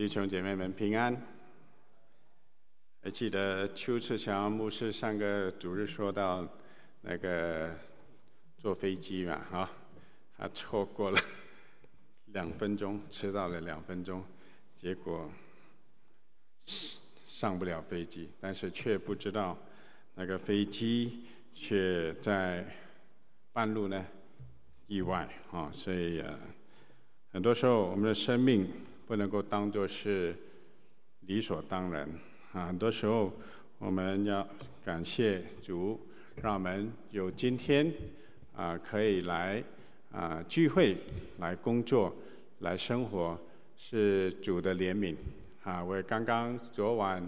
弟兄姐妹们平安。还记得邱志强牧师上个主日说到那个坐飞机嘛，他错过了2分钟，迟到了2分钟，结果上不了飞机，但是却不知道那个飞机却在半路呢意外所以很多时候我们的生命不能够当作是理所当然很多时候我们要感谢主，让我们有今天可以来聚会、来工作、来生活，是主的怜悯我刚刚昨晚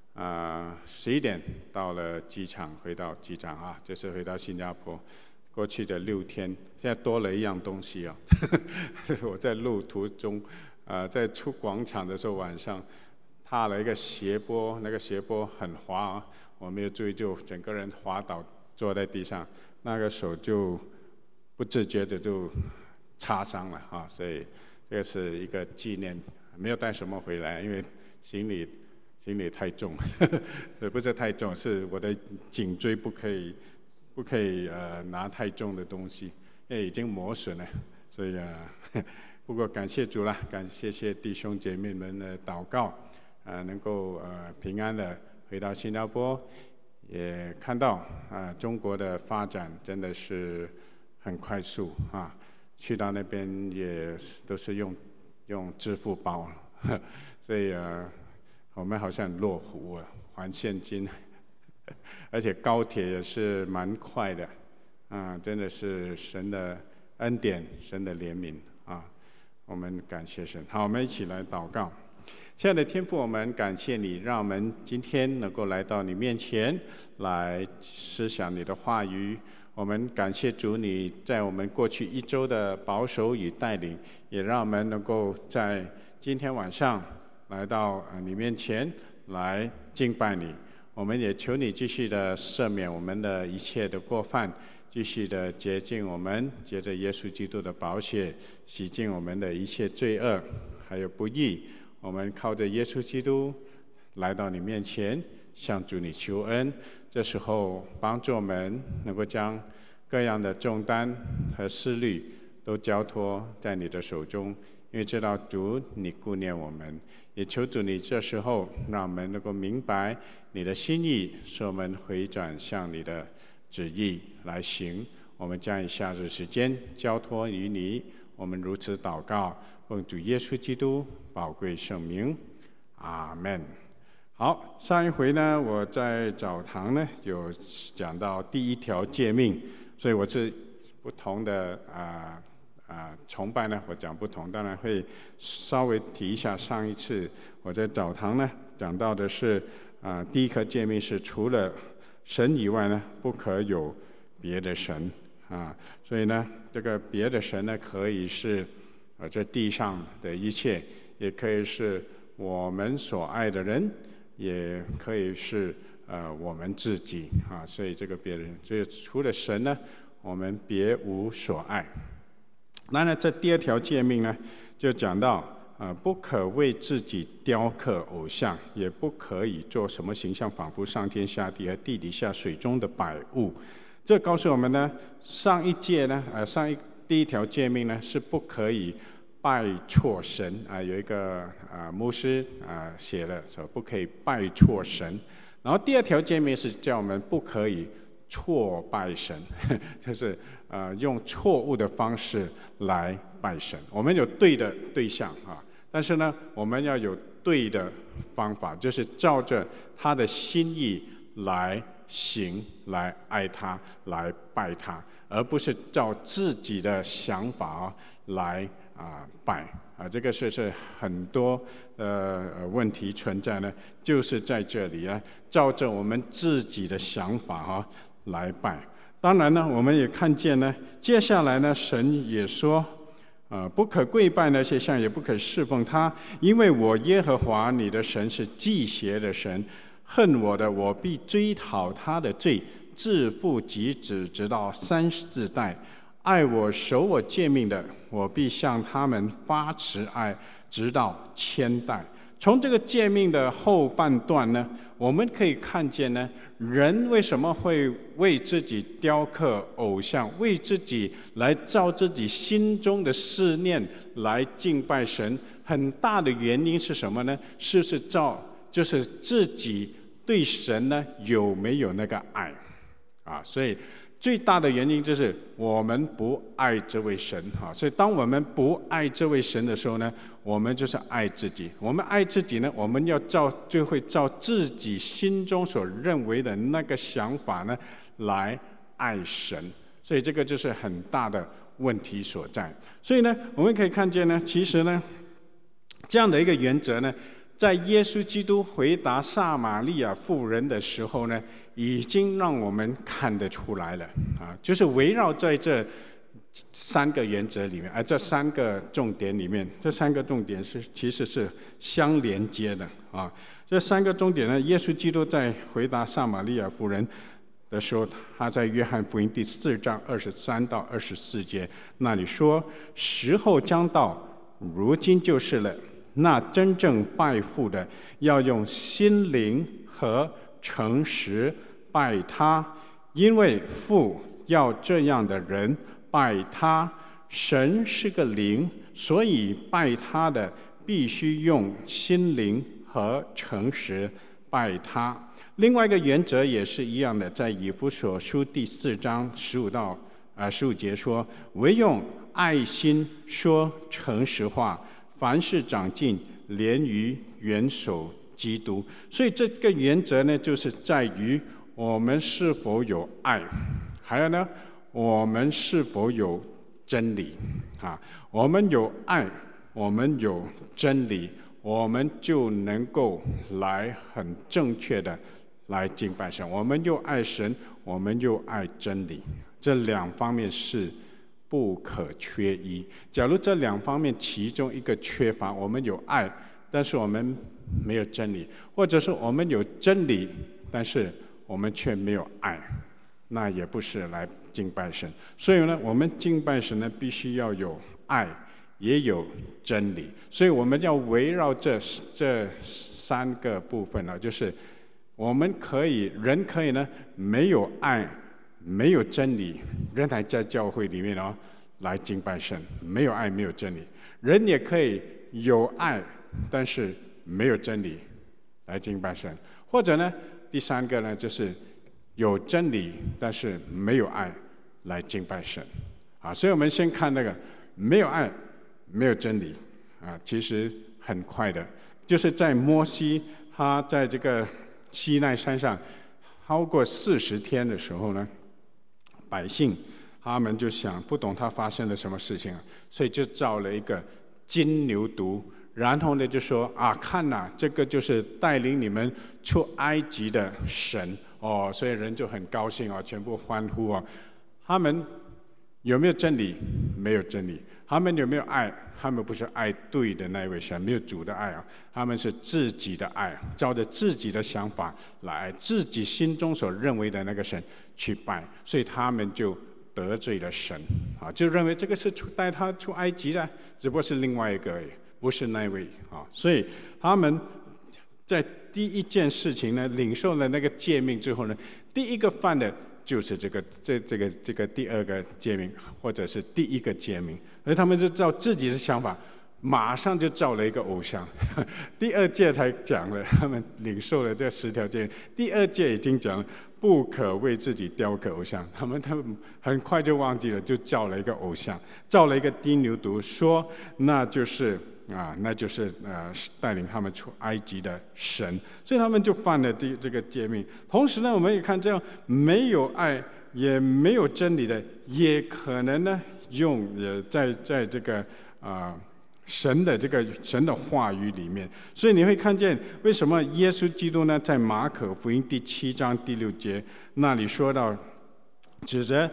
11点到了机场，回到机场这次回到新加坡。过去的6天，现在多了一样东西我在路途中在出广场的时候，晚上踏了一个斜坡，那个斜坡很滑我没有注意，就整个人滑倒，坐在地上，那个手就不自觉的就擦伤了所以这个是一个纪念，没有带什么回来，因为行李太重不是太重，是我的颈椎不可以拿太重的东西，因为已经磨损了，所以不过感谢主啦，谢谢弟兄姐妹们的祷告能够平安的回到新加坡，也看到中国的发展真的是很快速去到那边也都是用支付宝所以我们好像很落伍还现金而且高铁也是蛮快的真的是神的恩典，神的怜悯我们感谢神。好，我们一起来祷告。亲爱的天父，我们感谢你，让我们今天能够来到你面前来思想你的话语。我们感谢主，你在我们过去1周的保守与带领，也让我们能够在今天晚上来到你面前来敬拜你。我们也求你继续的赦免我们的一切的过犯，继续的洁净我们，借着耶稣基督的宝血洗净我们的一切罪恶还有不义。我们靠着耶稣基督来到你面前，向主你求恩。这时候帮助我们能够将各样的重担和思虑都交托在你的手中，因为知道主你顾念我们，也求主你这时候让我们能够明白你的心意，使我们回转向你的旨意来行。我们将以下日时间交托于你，我们如此祷告，奉主耶稣基督宝贵圣名，阿们。好，上一回呢，我在澡堂呢有讲到第1条诫命，所以我是不同的崇拜呢，我讲不同，当然会稍微提一下。上一次我在澡堂呢讲到的是第1条诫命是除了神以外呢，不可有别的神所以呢，这个别的神呢，可以是这地上的一切，也可以是我们所爱的人，也可以是我们自己所以这个别人，所以除了神呢，我们别无所爱。那呢，这第2条诫命呢，就讲到不可为自己雕刻偶像，也不可以做什么形象，仿佛上天下地和地底下水中的百物。这告诉我们呢，上一诫呢，第1条诫命呢，是不可以拜错神有一个牧师写了说不可以拜错神。然后第2条诫命是叫我们不可以错拜神就是用错误的方式来拜神。我们有对的对象但是呢，我们要有对的方法，就是照着他的心意来行，来爱他，来拜他，而不是照自己的想法来拜这个是很多问题存在呢，就是在这里照着我们自己的想法来拜。当然呢，我们也看见呢，接下来呢，神也说不可跪拜那些像，也不可侍奉他，因为我耶和华你的神是忌邪的神，恨我的，我必追讨他的罪，自父及子，直到3、4代。爱我守我诫命的，我必向他们发慈爱，直到1000代。 从这个诫命的后半段呢，我们可以看见呢，人为什么会为自己雕刻偶像，为自己来照自己心中的思念来敬拜神，很大的原因是什么呢？就是自己对神呢有没有那个爱啊？所以最大的原因就是我们不爱这位神啊！所以当我们不爱这位神的时候呢，我们就是爱自己。我们爱自己呢，我们就会照自己心中所认为的那个想法呢来爱神。所以这个就是很大的问题所在。所以呢，我们可以看见呢，其实呢，这样的一个原则呢，在耶稣基督回答撒玛利亚妇人的时候呢，已经让我们看得出来了啊，就是围绕在这3个原则里面，这3个重点里面，这3个重点其实是相连接的啊。这3个重点呢，耶稣基督在回答撒玛利亚妇人的时候，他在约翰福音第4章23到24节那里说：“时候将到，如今就是了。那真正拜父的，要用心灵和诚实拜他，因为父要这样的人拜他。神是个灵，所以拜他的必须用心灵和诚实拜他。”另外一个原则也是一样的，在以弗所书第4章15到15节说：“唯用爱心说诚实话，凡事长进，连于元首基督。”所以这个原则呢，就是在于我们是否有爱，还有呢，我们是否有真理啊？我们有爱，我们有真理，我们就能够来很正确的来敬拜神。我们又爱神，我们又爱真理，这2方面是不可缺一。假如这2方面其中一个缺乏，我们有爱，但是我们没有真理，或者是我们有真理，但是我们却没有爱，那也不是来敬拜神。所以呢，我们敬拜神呢，必须要有爱，也有真理。所以我们要围绕这3个部分呢，就是人可以呢没有爱，没有真理，仍然在教会里面来敬拜神，没有爱，没有真理。人也可以有爱，但是没有真理来敬拜神。或者呢，第3个呢，就是有真理，但是没有爱来敬拜神啊。所以我们先看那个没有爱，没有真理啊，其实很快的，就是在摩西他在这个西奈山上超过40天的时候呢，百姓他们就想不懂他发生了什么事情，所以就造了一个金牛犊，然后呢就说看呐，这个就是带领你们出埃及的神哦，所以人就很高兴全部欢呼他们有没有真理？没有真理。他们有没有爱？他们不是爱对的那位神，没有主的爱他们是自己的爱，照着自己的想法来自己心中所认为的那个神去拜，所以他们就得罪了神就认为这个是带他出埃及的，只不过是另外一个而已，不是那位所以他们在第一件事情呢，领受了那个诫命之后呢，第一个犯的就是这个第2个诫命，或者是第1个诫命，而他们就照自己的想法，马上就造了一个偶像。第2届才讲了，他们领受了这10条诫命，第2届已经讲了不可为自己雕刻偶像，他们很快就忘记了，就造了一个偶像，造了一个金牛犊，说那就是带领他们出埃及的神，所以他们就犯了这个诫命。同时呢，我们也看这样没有爱也没有真理的，也可能呢在这个神的话语里面。所以你会看见为什么耶稣基督呢，在马可福音第7章第6节那里说到，指着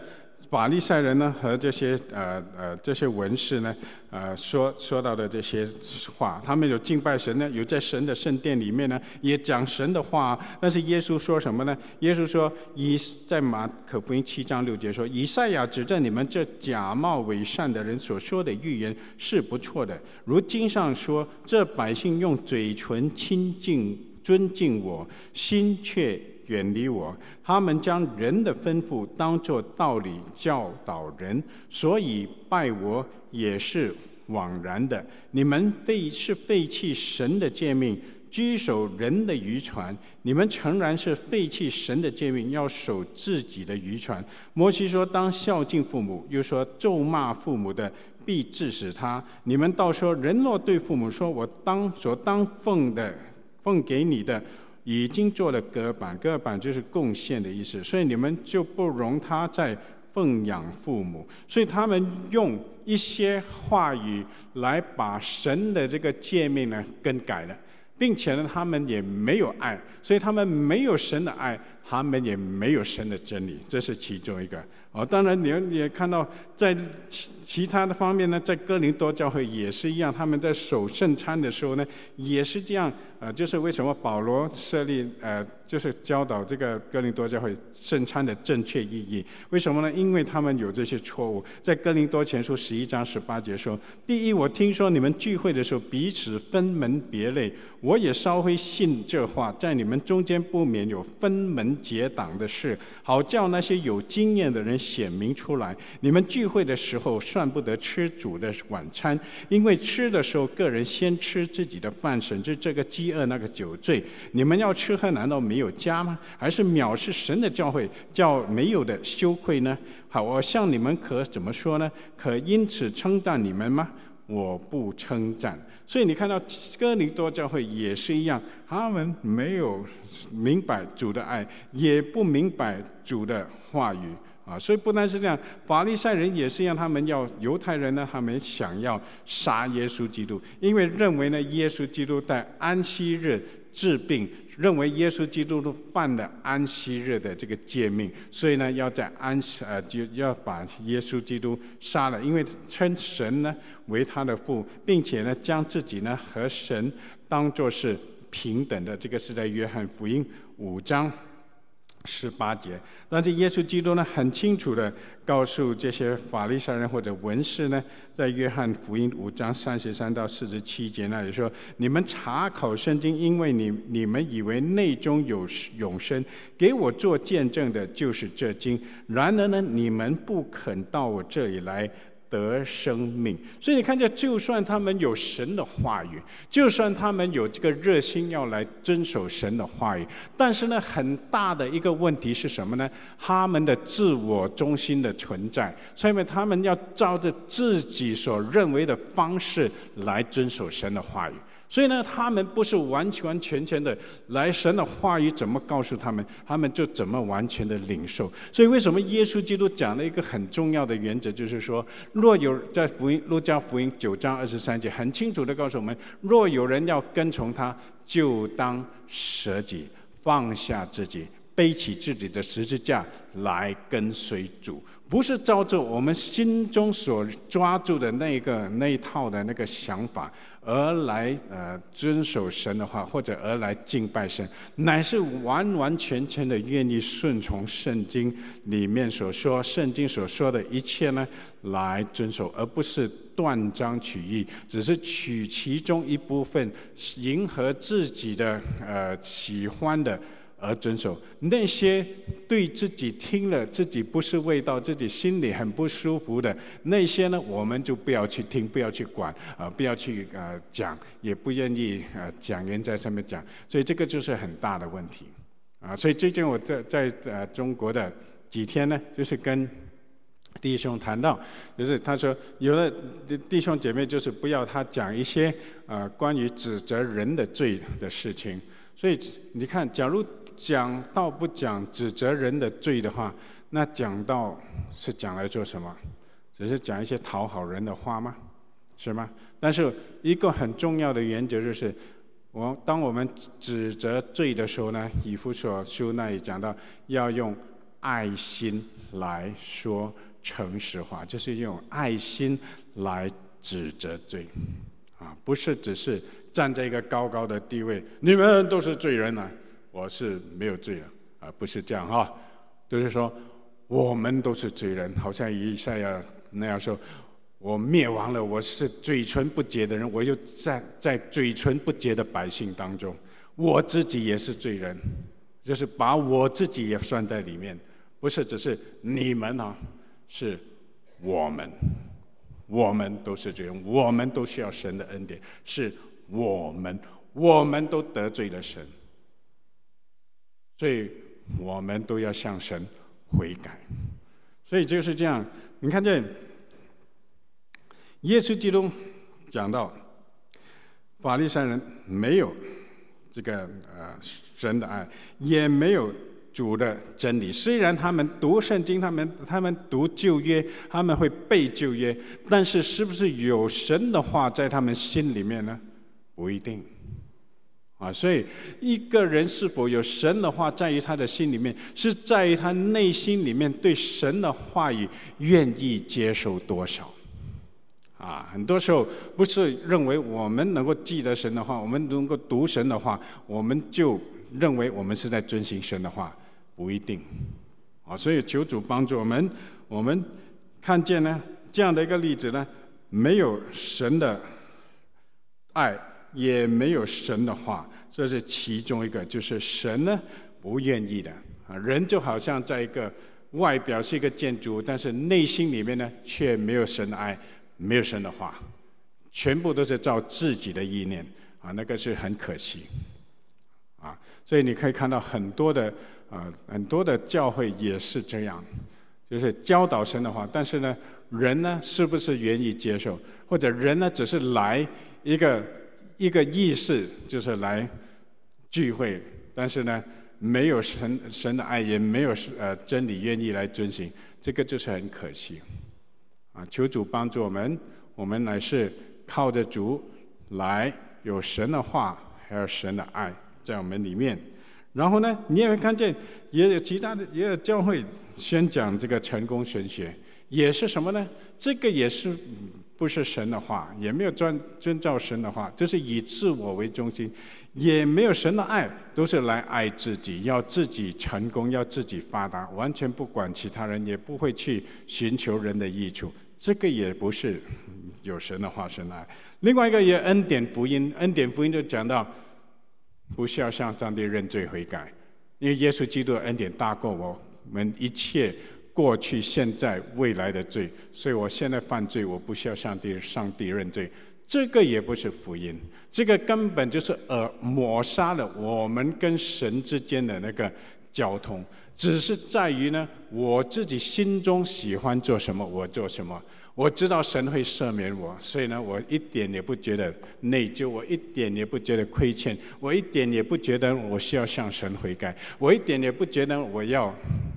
法利赛人呢和这些文士呢，说到的这些话，他们有敬拜神呢，有在神的圣殿里面呢，也讲神的话。但是耶稣说什么呢？耶稣说，在马可福音7章6节说，以赛亚指着你们这假冒伪善的人所说的预言是不错的。如经上说，这百姓用嘴唇亲近尊敬我，心却远离我，他们将人的吩咐当作道理教导人，所以拜我也是枉然的。你们是废弃神的诫命，居守人的愚传。你们诚然是废弃神的诫命，要守自己的愚传。摩西说，当孝敬父母，又说咒骂父母的必治死他。你们倒说，人若对父母说，我所当奉给你的已经做了隔板，隔板就是贡献的意思，所以你们就不容他再奉养父母。所以他们用一些话语来把神的这个诫命呢更改了，并且呢他们也没有爱，所以他们没有神的爱，他们也没有神的真理，这是其中一个。当然你也看到在其他的方面呢，在哥林多教会也是一样，他们在守圣餐的时候呢也是这样。就是为什么保罗设立就是教导这个哥林多教会圣餐的正确意义？为什么呢？因为他们有这些错误。在哥林多前书11章18节说，第一，我听说你们聚会的时候彼此分门别类，我也稍微信这话，在你们中间不免有分门结党的事，好叫那些有经验的人显明出来。你们聚会的时候算不得吃主的晚餐，因为吃的时候个人先吃自己的饭，省至这个饥饿那个酒醉。你们要吃喝，难道没有家吗？还是藐视神的教会，叫没有的羞愧呢？好，我向你们可怎么说呢？可因此称赞你们吗？我不称赞。所以你看到哥林多教会也是一样，他们没有明白主的爱，也不明白主的话语。所以不但是这样，法利赛人也是一样，犹太人呢，他们想要杀耶稣基督，因为认为呢，耶稣基督在安息日治病，认为耶稣基督都犯了安息日的这个诫命，所以呢，要在就要把耶稣基督杀了，因为称神呢为他的父，并且呢，将自己呢和神当作是平等的。这个是在约翰福音5章18节。但是耶稣基督呢很清楚的告诉这些法利赛人或者文士呢，在约翰福音5章33到47节那里说，你们查考圣经，因为你们以为内中有永生，给我做见证的就是这经，然而呢你们不肯到我这里来得生命。所以你看见，就算他们有神的话语，就算他们有这个热心要来遵守神的话语，但是呢，很大的一个问题是什么呢？他们的自我中心的存在，所以他们要照着自己所认为的方式来遵守神的话语。所以呢，他们不是完全的来神的话语怎么告诉他们，他们就怎么完全的领受。所以为什么耶稣基督讲了一个很重要的原则，就是说，若有在路加福音9章23节很清楚的告诉我们，若有人要跟从他，就当舍己，放下自己，背起自己的十字架来跟随主。不是照着我们心中所抓住的那一套的那个想法而来遵守神的话，或者而来敬拜神，乃是完全的愿意顺从圣经里面所说，圣经所说的一切呢来遵守，而不是断章取义，只是取其中一部分，迎合自己的喜欢的而遵守。那些对自己听了自己不是味道，自己心里很不舒服的那些呢，我们就不要去听，不要去管，不要去讲，也不愿意讲员在上面讲。所以这个就是很大的问题所以最近我在中国的几天呢，就是跟弟兄谈到，就是他说有的弟兄姐妹就是不要他讲一些关于指责人的罪的事情。所以你看，假如讲道不讲指责人的罪的话，那讲道是讲来做什么？只是讲一些讨好人的话吗？是吗？但是一个很重要的原则就是，当我们指责罪的时候呢，以弗所书那里讲到要用爱心来说诚实话，就是用爱心来指责罪不是只是站在一个高高的地位，你们都是罪人我是没有罪不是这样就是说我们都是罪人，好像以赛亚那样说，我灭亡了，我是嘴唇不洁的人，我又在嘴唇不洁的百姓当中，我自己也是罪人，就是把我自己也算在里面，不是只是你们是我们都是罪人，我们都需要神的恩典，是我们都得罪了神，所以我们都要向神悔改。所以就是这样，你看见耶稣基督讲到法利赛人没有这个神的爱，也没有主的真理。虽然他们读圣经，他们读旧约，他们会背旧约，但是是不是有神的话在他们心里面呢？不一定所以一个人是否有神的话在于他的心里面，是在于他内心里面对神的话语愿意接受多少很多时候不是认为我们能够记得神的话，我们能够读神的话，我们就认为我们是在遵行神的话，不一定所以求主帮助我们看见呢这样的一个例子呢，没有神的爱，也没有神的话，这是其中一个，就是神呢不愿意的人就好像在一个外表是一个建筑，但是内心里面呢却没有神的爱，没有神的话，全部都是照自己的意念那个是很可惜所以你可以看到很多的教会也是这样，就是教导神的话，但是呢人呢是不是愿意接受，或者人呢只是来一个仪式，就是来聚会，但是呢没有神的爱，也没有真理愿意来遵行，这个就是很可惜求主帮助我们乃是靠着主来有神的话，还有神的爱在我们里面。然后呢你也会看见也有其他的，也有教会宣讲这个成功神学，也是什么呢？这个也是不是神的话，也没有遵照神的话，就是以自我为中心，也没有神的爱，都是来爱自己，要自己成功，要自己发达，完全不管其他人，也不会去寻求人的益处，这个也不是有神的话，神的爱。另外一个也恩典福音就讲到不需要向上帝认罪悔改，因为耶稣基督的恩典大过我们一切过去现在未来的罪，所以我现在犯罪，我不需要向上帝认罪，这个也不是福音，这个根本就是抹杀了我们跟神之间的那个交通，只是在于呢我自己心中喜欢做什么我做什么，我知道神会赦免我，所以呢我一点也不觉得内疚，我一点也不觉得亏欠，我一点也不觉得我需要向神悔改，我一点也不觉得我要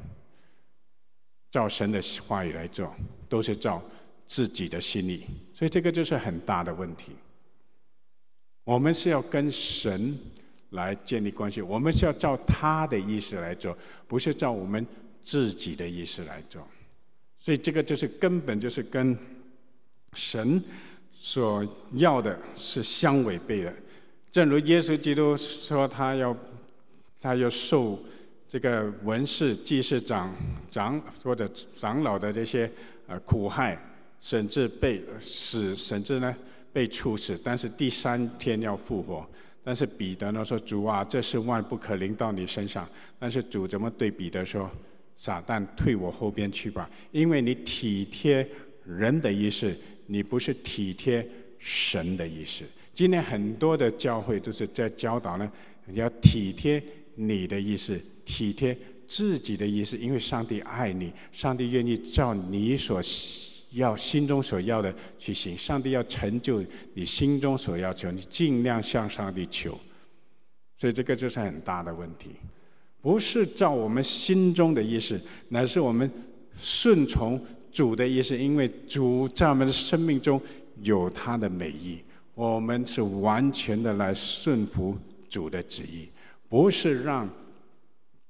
照神的话语来做，都是照自己的心意，所以这个就是很大的问题。我们是要跟神来建立关系，我们是要照他的意思来做，不是照我们自己的意思来做，所以这个就是根本就是跟神所要的是相违背的。正如耶稣基督说他要受这个文士祭司长或者长老的这些苦害，甚至被死，甚至呢被处死，但是第3天要复活。但是彼得呢说，主啊，这事万不可临到你身上。但是主怎么对彼得说，撒旦退我后边去吧，因为你体贴人的意思，你不是体贴神的意思。今天很多的教会都是在教导呢，你要体贴你的意思，体贴自己的意思，因为上帝爱你，上帝愿意照你所要心中所要的去行，上帝要成就你心中所要求，你尽量向上帝求。所以这个就是很大的问题，不是照我们心中的意思，乃是我们顺从主的意思，因为主在我们的生命中有他的美意，我们是完全的来顺服主的旨意，不是让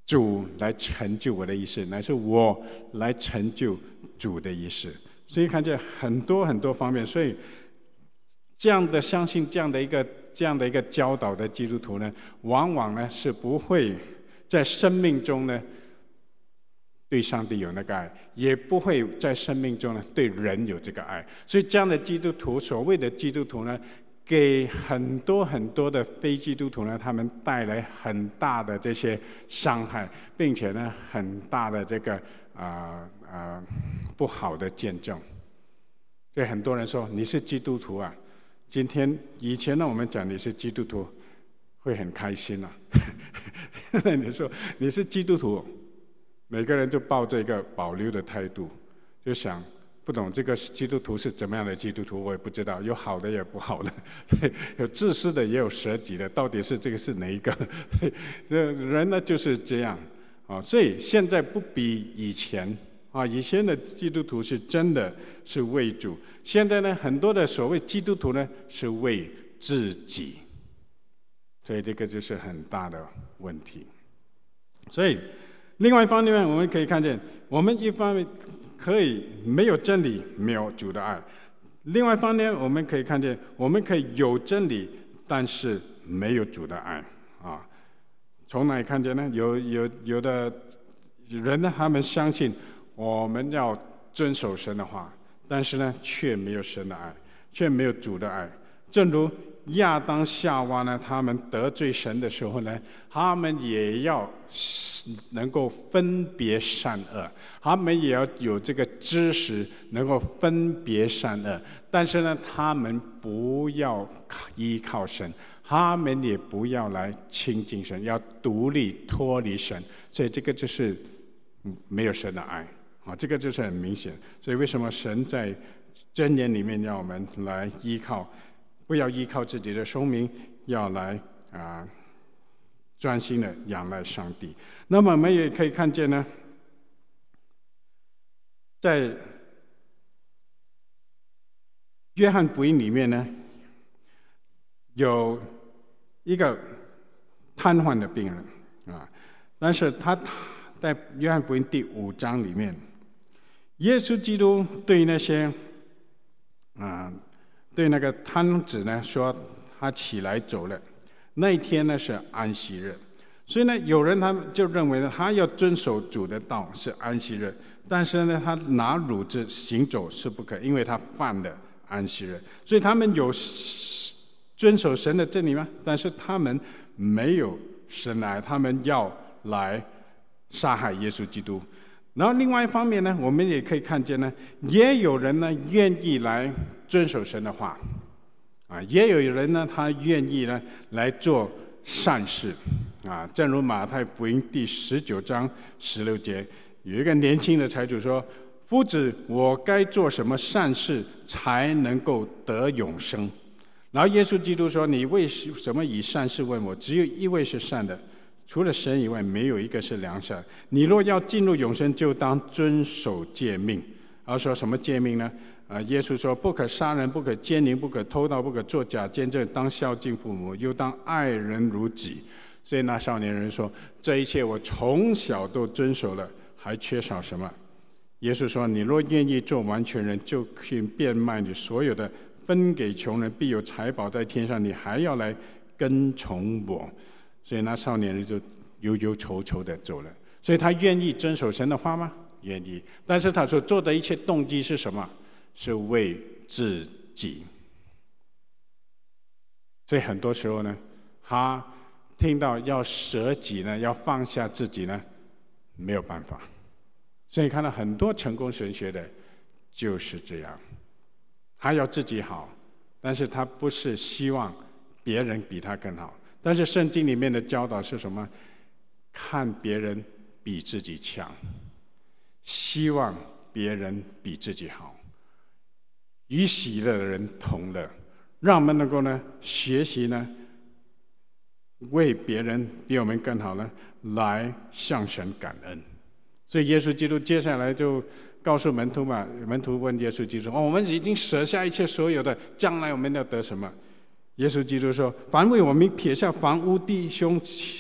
主来成就我的意思，乃是我来成就主的意思。所以看见很多很多方面，所以这样的相信这样的一个教导的基督徒呢，往往呢是不会在生命中呢对上帝有那个爱，也不会在生命中呢对人有这个爱。所以这样的基督徒，所谓的基督徒呢，给很多很多的非基督徒呢，他们带来很大的这些伤害，并且呢很大的这个不好的见证。所以很多人说你是基督徒啊，以前呢我们讲你是基督徒会很开心啊，现在你说你是基督徒，每个人就抱着一个保留的态度，就想不懂这个基督徒是怎么样的基督徒，我也不知道，有好的也有不好的，有自私的也有舍己的，到底是这个是哪一个？人呢就是这样啊，所以现在不比以前啊，以前的基督徒是真的是为主，现在呢很多的所谓基督徒呢是为自己，所以这个就是很大的问题。所以另外一方面我们可以看见，我们一方面可以没有真理，没有主的爱；另外一方面我们可以看见，我们可以有真理，但是没有主的爱啊。从哪里看见呢？有的人呢，他们相信我们要遵守神的话，但是呢却没有神的爱，却没有主的爱。正如亚当夏娃呢，他们得罪神的时候呢，他们也要能够分别善恶，他们也要有这个知识，能够分别善恶。但是呢，他们不要依靠神，他们也不要来亲近神，要独立脱离神。所以这个就是没有神的爱啊，这个就是很明显。所以为什么神在箴言里面要我们来依靠？不要依靠自己的聪明，要来专心的仰赖上帝。那么我们也可以看见呢，在约翰福音里面呢，有一个瘫痪的病人啊，但是他在约翰福音第5章里面，耶稣基督对那些对那个瘫子呢说，他起来走了。那一天呢是安息日，所以呢有人他们就认为呢，他要遵守主的道是安息日，但是呢他拿褥子行走是不可，因为他犯了安息日。所以他们有遵守神的真理吗？但是他们没有神来，他们要来杀害耶稣基督。然后另外一方面呢，我们也可以看见呢，也有人呢愿意来遵守神的话，也有人呢他愿意呢来做善事，正如马太福音第19章16节，有一个年轻的财主说：“夫子，我该做什么善事才能够得永生？”然后耶稣基督说：“你为什么以善事问我？只有一位是善的。除了神以外，没有一个是良善。你若要进入永生，就当遵守诫命。”然后说什么诫命呢？耶稣说：“不可杀人，不可奸淫，不可偷盗，不可作假见证，当孝敬父母，又当爱人如己。”所以那少年人说：“这一切我从小都遵守了，还缺少什么？”耶稣说：“你若愿意做完全人，就去变卖你所有的，分给穷人，必有财宝在天上。你还要来跟从我。”所以那少年人就忧忧愁愁的走了。所以他愿意遵守神的话吗？愿意。但是他所做的一切动机是什么？是为自己。所以很多时候呢，他听到要舍己呢，要放下自己呢，没有办法。所以看到很多成功神学的就是这样，他要自己好，但是他不是希望别人比他更好。但是圣经里面的教导是什么？看别人比自己强，希望别人比自己好，与喜乐的人同乐，让我们能够呢学习呢，为别人比我们更好呢，来向神感恩。所以耶稣基督接下来就告诉门徒嘛，门徒问耶稣基督：“我们已经舍下一切所有的，将来我们要得什么？”耶稣基督说：“凡为我们撇下房屋、弟兄、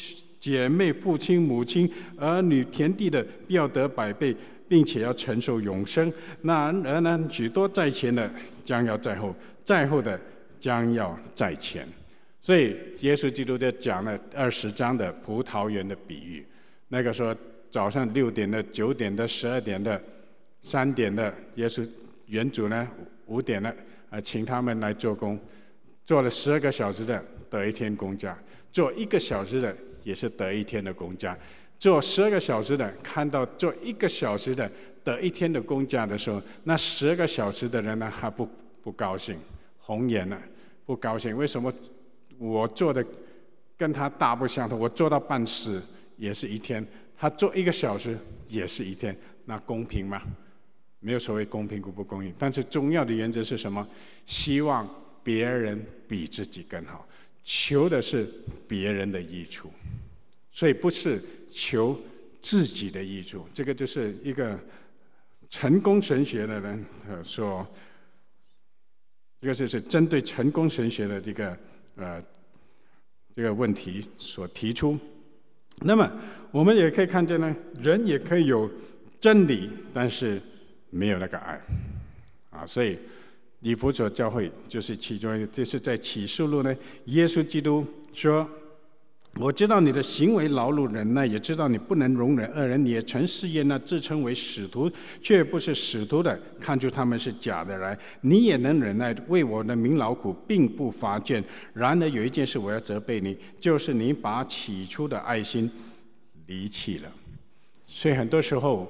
姐妹、父亲、母亲、儿女、田地的，必要得100倍，并且要承受永生。然而呢，许多在前的将要在后，在后的将要在前。所以耶稣基督就讲了20章的葡萄园的比喻。那个时候早上6点的、9点的、12点的、3点的，耶稣园主呢5点了，请他们来做工，做了12个小时的得1天工价，做1个小时的也是得1天的工价，做12个小时的看到做1个小时的得1天的工价的时候，那12个小时的人呢，还不高兴，红眼了，不高兴。为什么我做的跟他大不相同？我做到半死也是1天，他做1个小时也是1天，那公平吗？没有所谓公平不公平。但是重要的原则是什么？希望别人比自己更好，求的是别人的益处，所以不是求自己的益处。这个就是一个成功神学的人说，这个是针对成功神学的这个问题所提出。那么我们也可以看见呢，人也可以有真理，但是没有那个爱所以以弗所教会就是其中一个。这是在启示录呢，耶稣基督说，我知道你的行为劳碌忍耐，也知道你不能容忍恶人，你也曾试验那自称为使徒却不是使徒的，看出他们是假的来。你也能忍耐，为我的名劳苦，并不乏倦。然而有一件事我要责备你，就是你把起初的爱心离弃了。所以很多时候，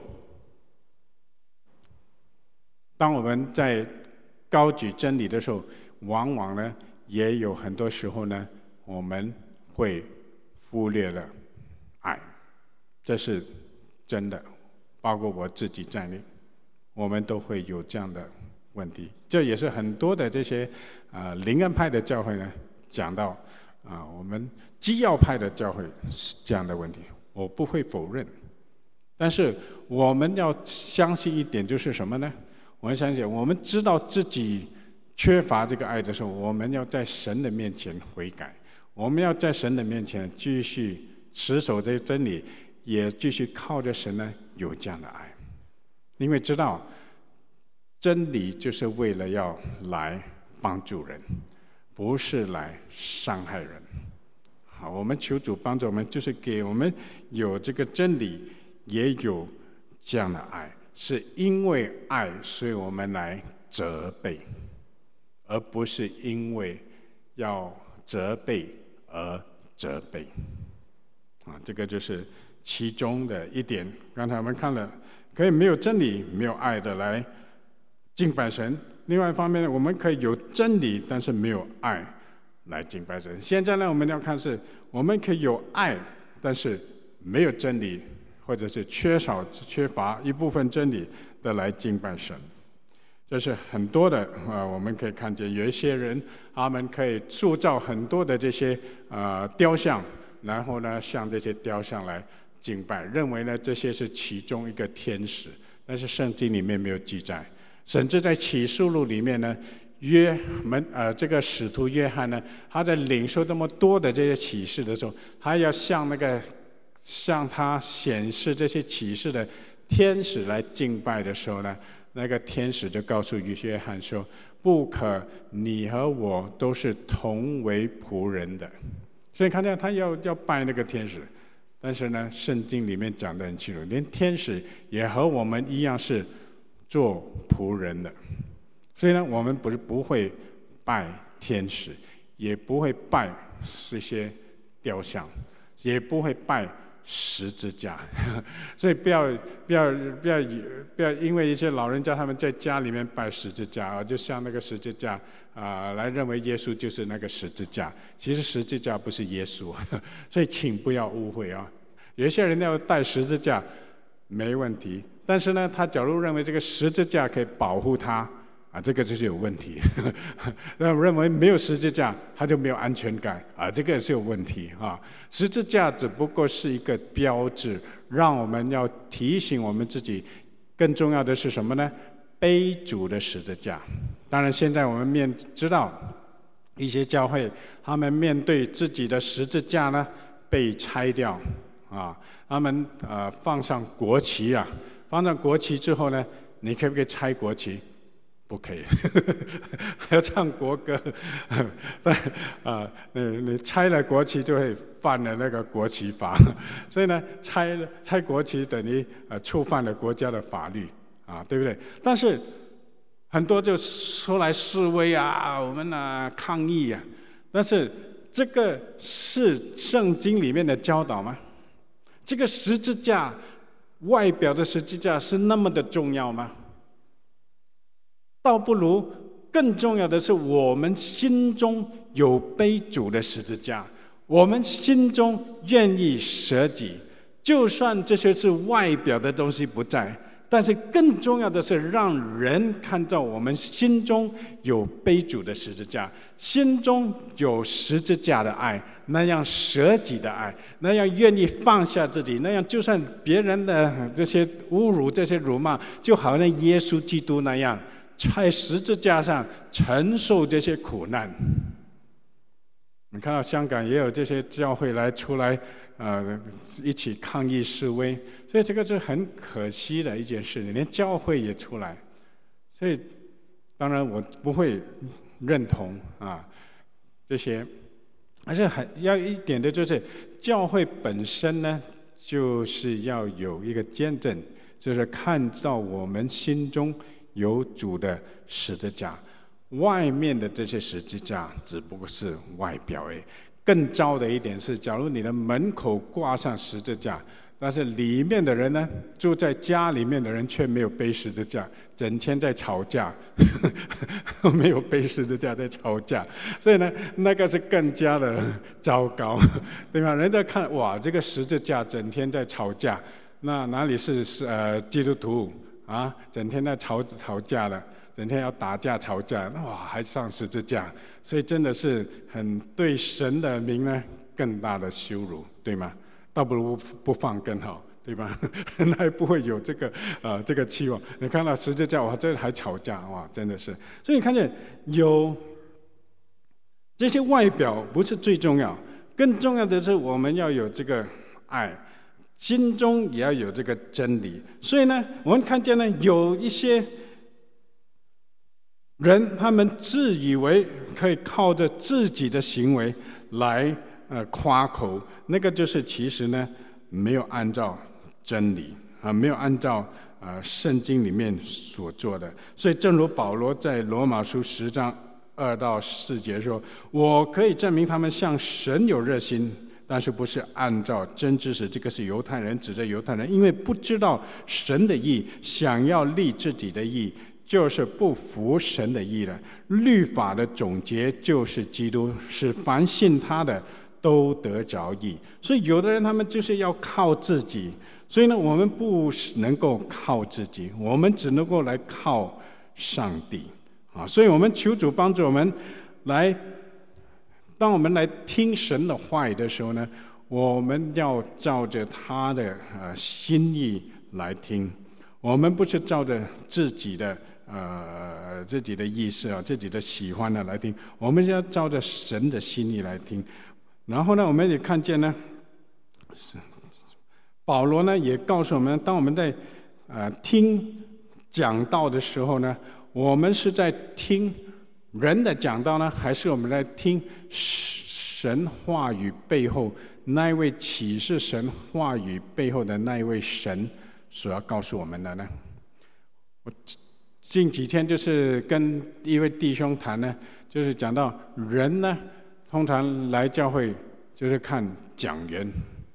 当我们在高举真理的时候，往往呢，也有很多时候呢，我们会忽略了爱，这是真的，包括我自己在内，我们都会有这样的问题。这也是很多的这些灵恩派的教会呢讲到我们基要派的教会这样的问题，我不会否认。但是我们要相信一点，就是什么呢？我们相信，我们知道自己缺乏这个爱的时候，我们要在神的面前悔改。我们要在神的面前继续持守这真理，也继续靠着神呢有这样的爱，因为知道真理就是为了要来帮助人，不是来伤害人。好，我们求主帮助我们，就是给我们有这个真理，也有这样的爱，是因为爱，所以我们来责备，而不是因为要责备而责备这个就是其中的一点。刚才我们看了，可以没有真理没有爱的来敬拜神，另外一方面我们可以有真理但是没有爱来敬拜神。现在呢，我们要看是我们可以有爱但是没有真理，或者是缺乏一部分真理的来敬拜神。这是很多的我们可以看见有一些人，他们可以塑造很多的这些雕像，然后呢向这些雕像来敬拜，认为呢这些是其中一个天使，但是圣经里面没有记载。甚至在启示录里面呢，这个使徒约翰呢，他在领受这么多的这些启示的时候，他要向他显示这些启示的天使来敬拜的时候呢，那个天使就告诉约翰说，不可，你和我都是同为仆人的。所以看见他要拜那个天使，但是呢圣经里面讲得很清楚，连天使也和我们一样是做仆人的。所以呢我们不会拜天使，也不会拜这些雕像，也不会拜十字架。所以不要因为一些老人家他们在家里面拜十字架就像那个十字架来认为耶稣就是那个十字架。其实十字架不是耶稣，所以请不要误会有一些人要带十字架没问题，但是呢他假如认为这个十字架可以保护他这个就是有问题。认为没有十字架他就没有安全感这个是有问题十字架只不过是一个标志，让我们要提醒我们自己，更重要的是什么呢？背主的十字架。当然现在我们知道一些教会他们面对自己的十字架呢， 被拆掉啊，他们放上国旗啊，放上国旗之后呢，你可不可以拆国旗？不可以，还要唱国歌。你拆了国旗就会犯了那个国旗法，所以呢，拆国旗等于触犯了国家的法律啊，对不对？但是很多就出来示威啊，我们抗议啊，但是这个是圣经里面的教导吗？这个十字架外表的十字架是那么的重要吗？倒不如更重要的是，我们心中有背主的十字架，我们心中愿意舍己，就算这些是外表的东西不在，但是更重要的是让人看到我们心中有背主的十字架，心中有十字架的爱，那样舍己的爱，那样愿意放下自己，那样就算别人的这些侮辱、这些辱骂，就好像耶稣基督那样在十字架上承受这些苦难。你看到香港也有这些教会出来一起抗议示威，所以这个是很可惜的一件事情，连教会也出来。所以当然我不会认同这些，而是很要一点的就是教会本身呢，就是要有一个见证，就是看到我们心中有主的十字架，外面的这些十字架只不过是外表而已。更糟的一点是，假如你的门口挂上十字架，但是里面的人呢，住在家里面的人却没有背十字架，整天在吵架，没有背十字架在吵架，所以呢，那个是更加的糟糕，对吧？人家看哇，这个十字架整天在吵架，那哪里是基督徒啊？整天在吵架的，整天要打架吵架，哇，还上十字架，所以真的是很对神的名呢更大的羞辱，对吗？倒不如不放更好，对吧？人还不会有这个期望。你看到十字架，哇，这还吵架，哇，真的是。所以你看见有这些外表不是最重要，更重要的是我们要有这个爱，心中也要有这个真理。所以呢，我们看见呢，有一些人，他们自以为可以靠着自己的行为来夸口，那个就是其实呢没有按照真理没有按照圣经里面所做的。所以正如保罗在罗马书10章2到4节说：“我可以证明他们向神有热心，但是不是按照真知识。”这个是犹太人指着犹太人，因为不知道神的义，想要立自己的义，就是不服神的义了。律法的总结就是基督，使凡信他的都得着义。所以有的人他们就是要靠自己，所以呢，我们不能够靠自己，我们只能够来靠上帝所以我们求主帮助我们当我们来听神的话语的时候呢，我们要照着他的心意来听，我们不是照着自己的意思自己的喜欢来听，我们要照着神的心意来听。然后呢，我们也看见呢，保罗呢也告诉我们，当我们在听讲道的时候呢，我们是在听人的讲道呢，还是我们在听神话语背后那一位启示神话语背后的那一位神所要告诉我们的呢？我近几天就是跟一位弟兄谈呢，就是讲到人呢，通常来教会就是看讲员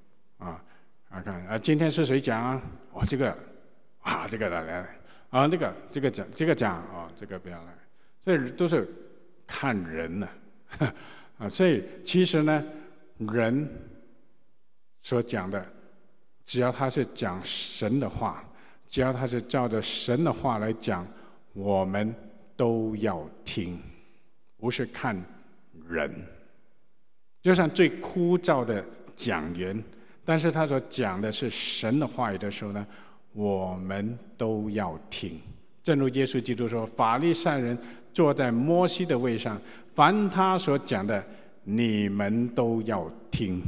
看今天是谁讲啊？这个这个来这个讲这个不要来，所以都是看人所以其实呢，人所讲的，只要他是讲神的话，只要他是照着神的话来讲，我们都要听，不是看人。就像最枯燥的讲员，但是他所讲的是神的话语的时候呢，我们都要听。正如耶稣基督说，法利赛人坐在摩西的位上，凡他所讲的，你们都要听。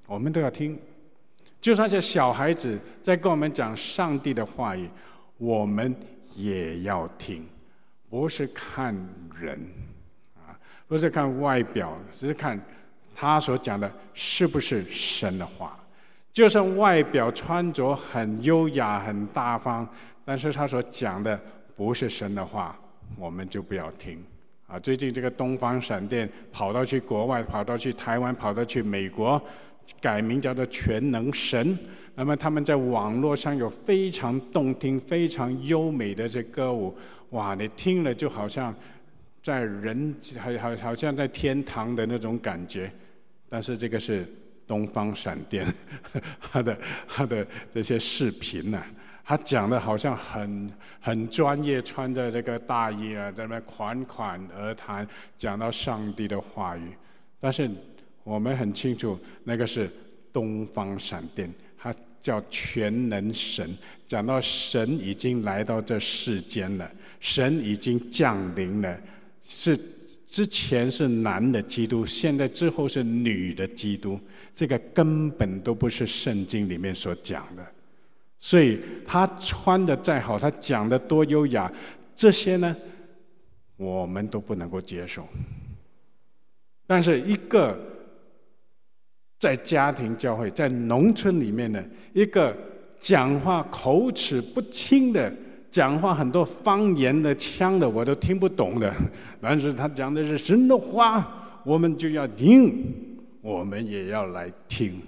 我们都要听。就算是小孩子在跟我们讲上帝的话语，我们也要听，不是看人不是看外表，只是看他所讲的是不是神的话。就算外表穿着很优雅很大方，但是他所讲的不是神的话，我们就不要听最近这个东方闪电跑到去国外，跑到去台湾，跑到去美国，改名叫做全能神。那么他们在网络上有非常动听非常优美的这歌舞，哇，你听了就好像在好像在天堂的那种感觉。但是这个是东方闪电他的这些视频他讲的好像很专业，穿着这个大衣在那边款款而谈，讲到上帝的话语。但是我们很清楚，那个是东方闪电，它叫全能神，讲到神已经来到这世间了，神已经降临了，是之前是男的基督，现在之后是女的基督，这个根本都不是圣经里面所讲的。所以他穿的再好，他讲的多优雅，这些呢我们都不能够接受。但是一个在家庭教会在农村里面的一个讲话口齿不清的，讲话很多方言的腔的我都听不懂的，但是他讲的是神的话，我们就要听，我们也要来听。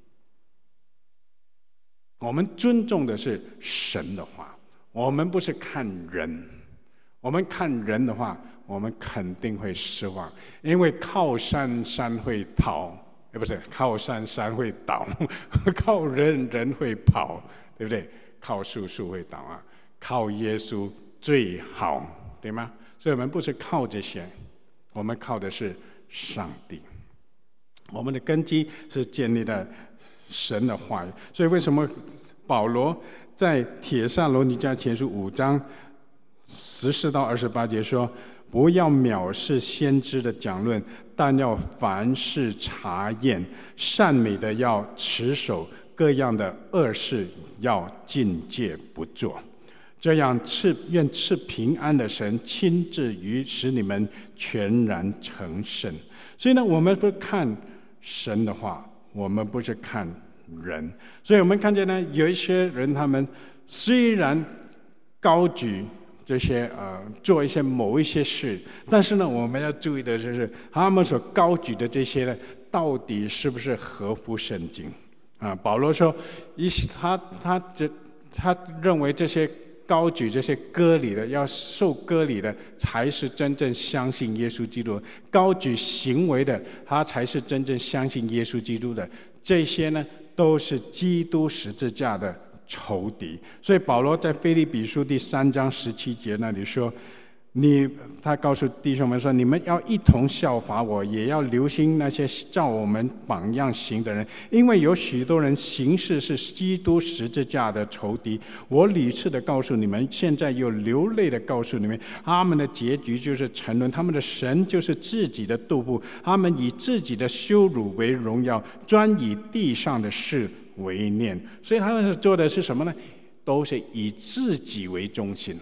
我们尊重的是神的话，我们不是看人。我们看人的话，我们肯定会失望，因为靠山山会跑，不是靠山山会倒，靠人人会跑，对不对？靠树树会倒靠耶稣最好，对吗？所以我们不是靠这些，我们靠的是上帝。我们的根基是建立在神的话语。所以为什么保罗在帖撒罗尼迦前书5章14到28节说，不要藐视先知的讲论，但要凡事查验，善美的要持守，各样的恶事要禁戒不做。这样愿赐平安的神亲自于使你们全然成圣。所以呢，我们不看神的话，我们不是看人。所以我们看见呢，有一些人他们虽然高举这些做某一些事，但是呢，我们要注意的就是他们所高举的这些呢，到底是不是合乎圣经保罗说，他认为这些高举这些割礼的，要受割礼的，才是真正相信耶稣基督；高举行为的，他才是真正相信耶稣基督的。这些呢，都是基督十字架的仇敌。所以保罗在腓立比书第3章17节那里说，他告诉弟兄们说，你们要一同效法我，也要留心那些照我们榜样行的人，因为有许多人行事是基督十字架的仇敌。我屡次的告诉你们，现在又流泪的告诉你们，他们的结局就是沉沦，他们的神就是自己的肚腹，他们以自己的羞辱为荣耀，专以地上的事为念。所以他们做的是什么呢？都是以自己为中心，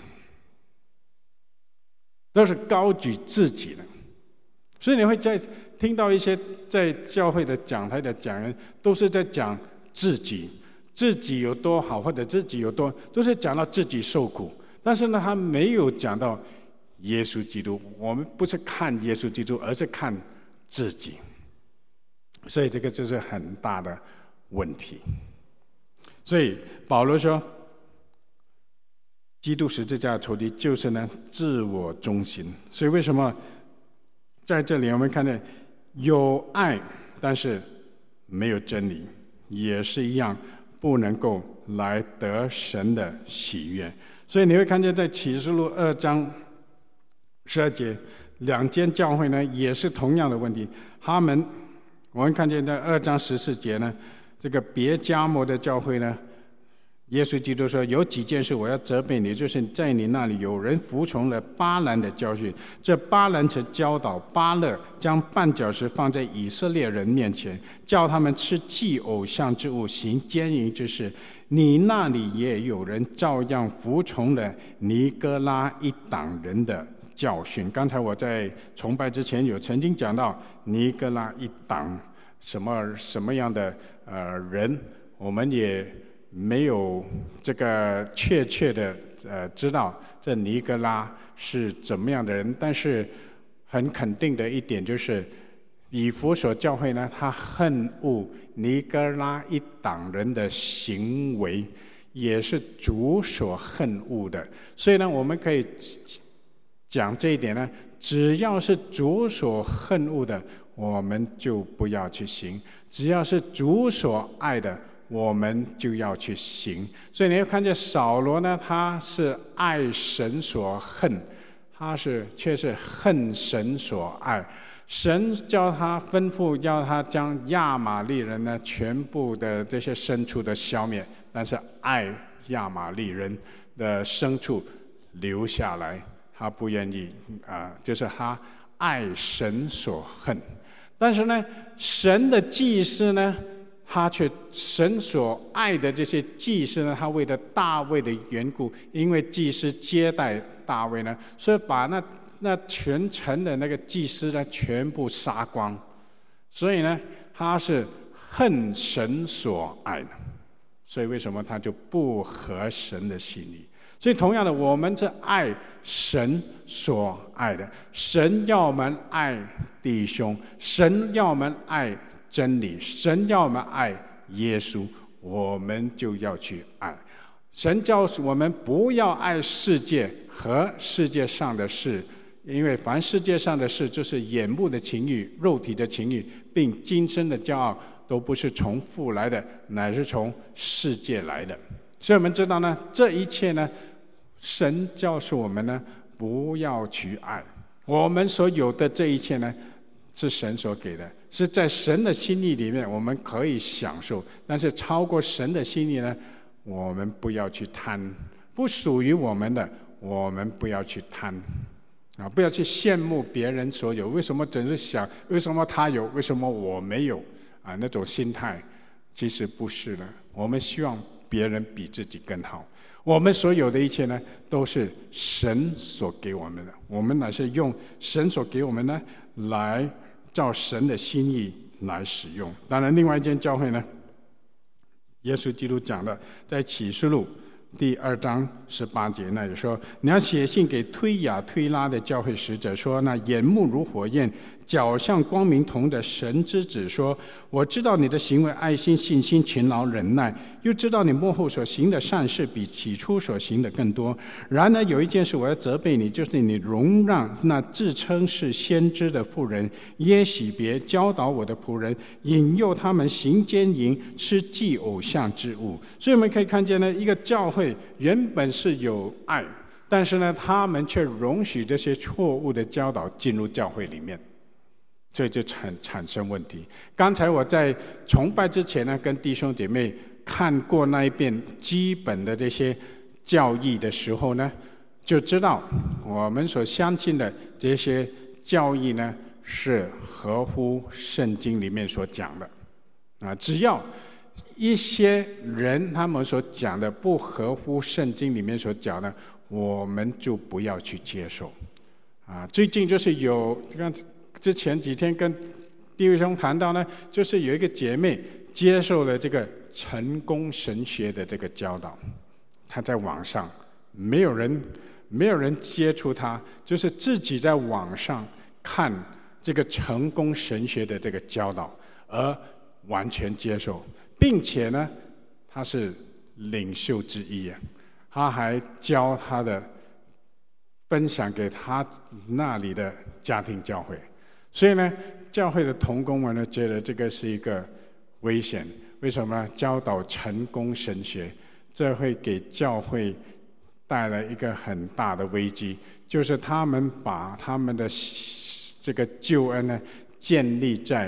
都是高举自己的。所以你会听到一些在教会的讲台的讲人，都是在讲自己有多好，或者自己有多，都是讲到自己受苦。但是呢，他没有讲到耶稣基督。我们不是看耶稣基督，而是看自己。所以这个就是很大的问题。所以保罗说，基督十字架的仇敌就是呢自我中心。所以为什么在这里我们看见有爱，但是没有真理，也是一样不能够来得神的喜悦。所以你会看见在启示录2章12节，两间教会呢也是同样的问题。我们看见在2章14节呢，这个别迦摩的教会呢， 耶稣基督说，有几件事我要责备你，就是在你那里有人服从了巴兰的教训。这巴兰曾教导巴勒将绊脚石放在以色列人面前，叫他们吃祭偶像之物，行奸淫之事。你那里也有人照样服从了尼哥拉一党人的教训。刚才我在崇拜之前有曾经讲到尼哥拉一党什么样的人，我们也没有这个确切的知道这尼哥拉是怎么样的人，但是很肯定的一点就是，以弗所教会呢，他恨恶尼哥拉一党人的行为，也是主所恨恶的。所以呢，我们可以讲这一点呢，只要是主所恨恶的，我们就不要去行；只要是主所爱的，我们就要去行。所以你会看见扫罗呢，他是爱神所恨，他却是恨神所爱。神叫他吩咐，要他将亚玛力人呢全部的这些牲畜的消灭，但是爱亚玛力人的牲畜留下来，他不愿意就是他爱神所恨。但是呢，神的祭司呢，神所爱的这些祭司呢，他为了大卫的缘故，因为祭司接待大卫呢，所以把那全城的那个祭司呢，全部杀光。所以呢，他是恨神所爱的。所以为什么他就不合神的心意？所以同样的，我们是爱神所爱的。神要我们爱弟兄，神要我们爱真理，神要我们爱耶稣，我们就要去爱。神教我们不要爱世界和世界上的事，因为凡世界上的事，就是眼目的情欲、肉体的情欲，并今生的骄傲，都不是从父来的，乃是从世界来的。所以我们知道呢，这一切呢，神教唆我们呢，不要去爱。我们所有的这一切呢，是神所给的，是在神的心意里面我们可以享受，但是超过神的心意呢，我们不要去贪，不属于我们的，我们不要去贪不要去羡慕别人所有。为什么总是想为什么他有，为什么我没有那种心态其实不是的。我们希望别人比自己更好。我们所有的一切呢，都是神所给我们的，我们乃是用神所给我们呢，来照神的心意来使用。当然另外一间教会呢，耶稣基督讲的，在启示录第2章18节那里说，你要写信给推雅推拉的教会使者说，那眼目如火焰，脚像光明铜的神之子说，我知道你的行为，爱心、信心、勤劳、忍耐，又知道你末后所行的善事比起初所行的更多。然而有一件事我要责备你，就是你容让那自称是先知的妇人耶洗别教导我的仆人，引诱他们行奸淫，吃祭偶像之物。所以我们可以看见呢，一个教会原本是有爱，但是呢，他们却容许这些错误的教导进入教会里面，所以就产生问题。刚才我在崇拜之前呢，跟弟兄姐妹看过那一遍基本的这些教义的时候呢，就知道我们所相信的这些教义呢，是合乎圣经里面所讲的只要一些人他们所讲的不合乎圣经里面所讲的，我们就不要去接受最近就是之前几天跟弟兄谈到呢，就是有一个姐妹接受了这个成功神学的这个教导，她在网上没有人接触她，就是自己在网上看这个成功神学的这个教导，而完全接受，并且呢，她是领袖之一她还教她的分享给她那里的家庭教会。所以呢，教会的同工们呢，觉得这个是一个危险。为什么呢？教导成功神学，这会给教会带来一个很大的危机，就是他们把他们的这个救恩呢，建立在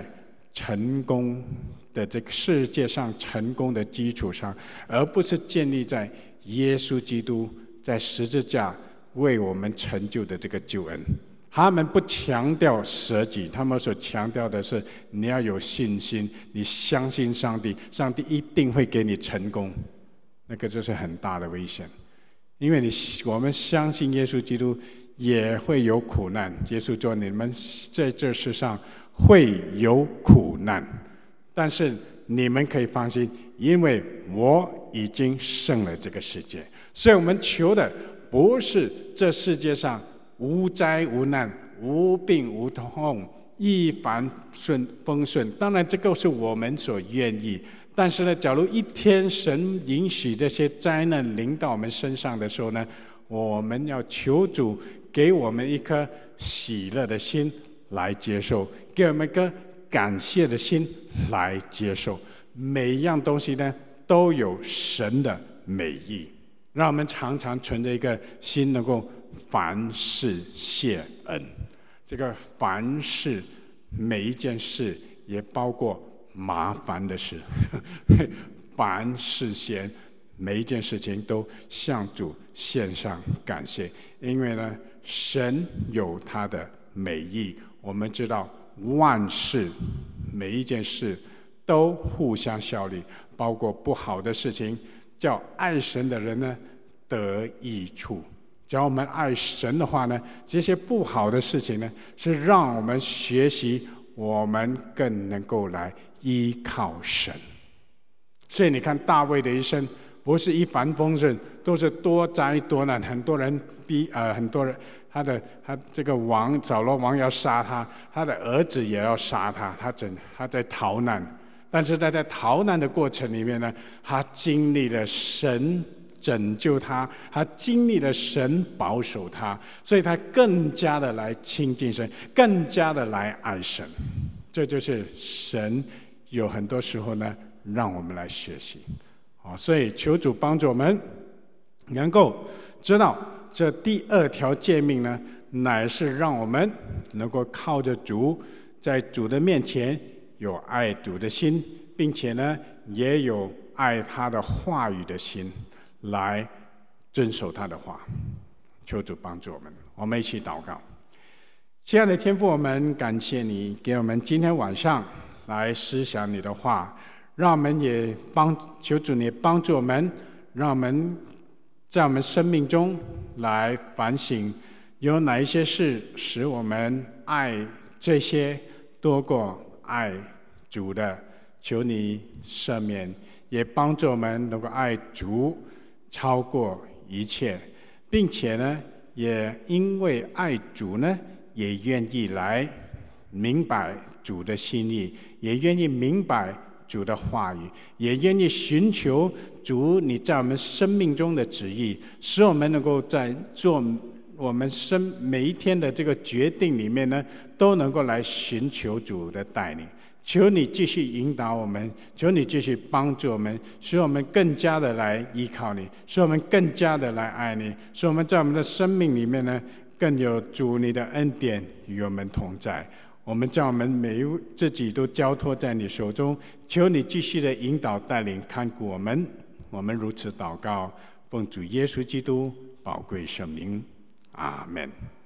成功的这个世界上成功的基础上，而不是建立在耶稣基督在十字架为我们成就的这个救恩。他们不强调舍己，他们所强调的是你要有信心，你相信上帝，上帝一定会给你成功。那个就是很大的危险，因为我们相信耶稣基督也会有苦难。耶稣说你们在这世上会有苦难，但是你们可以放心，因为我已经胜了这个世界。所以我们求的不是这世界上无灾无难、无病无痛、一帆风顺，当然这个是我们所愿意。但是呢，假如一天神允许这些灾难临到我们身上的时候呢，我们要求主给我们一颗喜乐的心来接受，给我们一颗感谢的心来接受。每一样东西呢，都有神的美意，让我们常常存着一个心，能够凡事谢恩。这个凡事，每一件事也包括麻烦的事，凡事谢恩，每一件事情都向主献上感谢。因为呢，神有他的美意，我们知道万事每一件事都互相效力，包括不好的事情，叫爱神的人呢得益处。只要我们爱神的话呢，这些不好的事情呢，是让我们学习，我们更能够来依靠神。所以你看大卫的一生不是一帆风顺，都是多灾多难。很多人很多人他这个扫罗王要杀他，他的儿子也要杀他，他在逃难。但是在逃难的过程里面呢，他经历了神拯救他，他经历了神保守他，所以他更加的来亲近神，更加的来爱神。这就是神有很多时候呢，让我们来学习。所以求主帮助我们能够知道这第二条诫命呢，乃是让我们能够靠着主，在主的面前有爱主的心，并且呢也有爱他的话语的心，来遵守他的话。求主帮助我们，我们一起祷告。亲爱的天父，我们感谢你给我们今天晚上来思想你的话，让我们也求主你帮助我们，让我们在我们生命中来反省，有哪一些事使我们爱这些多过爱主的，求你赦免，也帮助我们能够爱主超过一切，并且呢，也因为爱主呢，也愿意来明白主的心意，也愿意明白主的话语，也愿意寻求主你在我们生命中的旨意，使我们能够在做我们每一天的这个决定里面呢，都能够来寻求主的带领。求你继续引导我们，求你继续帮助我们，使我们更加的来依靠你，使我们更加的来爱你，使我们在我们的生命里面呢，更有主你的恩典与我们同在。我们将我们自己都交托在你手中，求你继续的引导带领看顾我们。我们如此祷告，奉主耶稣基督宝贵圣名，阿们。